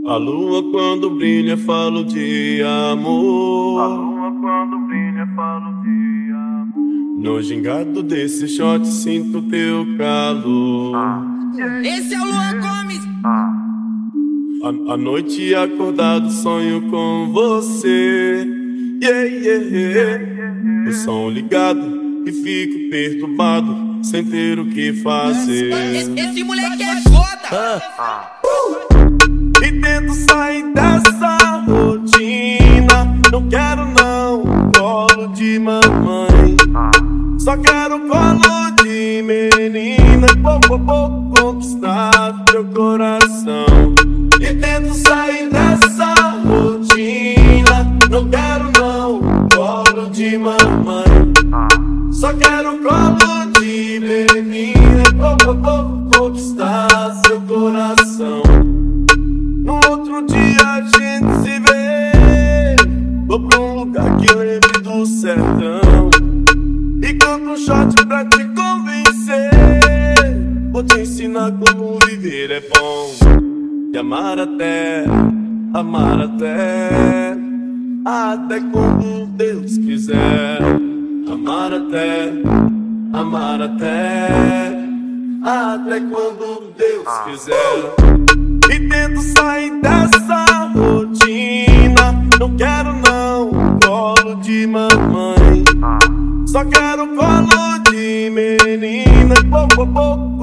A lua quando brilha falo de amor. A lua quando brilha falo de amor. No gingado desse shot sinto teu calor. Esse é o Luan Gomes. À noite acordado sonho com você. O som ligado e fico perturbado sem ter o que fazer. Esse moleque é foda. E tento sair dessa rotina. Não quero não colo de mamãe, só quero colo de menina. Pouco a pouco conquistar teu coração. E tento sair dessa rotina. Não quero não colo de mamãe, só quero colo de menina. Pouco a pouco conquistar seu coração. No outro dia a gente se vê. Vou pra um lugar que lembre do sertão e compro um shot pra te convencer. Vou te ensinar como viver é bom. E amar até até quando Deus quiser. Amar até até quando Deus quiser. E tento sair dessa rotina. Não quero não colo de mamãe, só quero colo de menina. Pouco a pouco